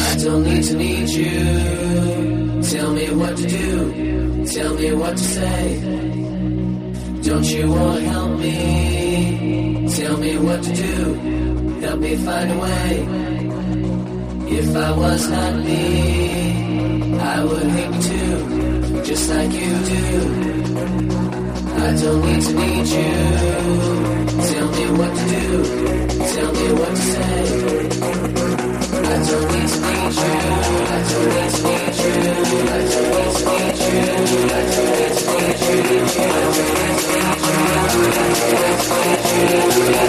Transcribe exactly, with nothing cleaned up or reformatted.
I don't need to need you. Tell me what to do. Tell me what to say. Don't you wanna help me? Tell me what to do. Help me find a way. If I was not me, I would hate me too, just like you do. I don't need to need you. Tell me what to do. Tell me what to say. I don't need to need you. I don't need to need you. I don't need to need you. I don't need to need you. I don't need to need you. I don't need to need you.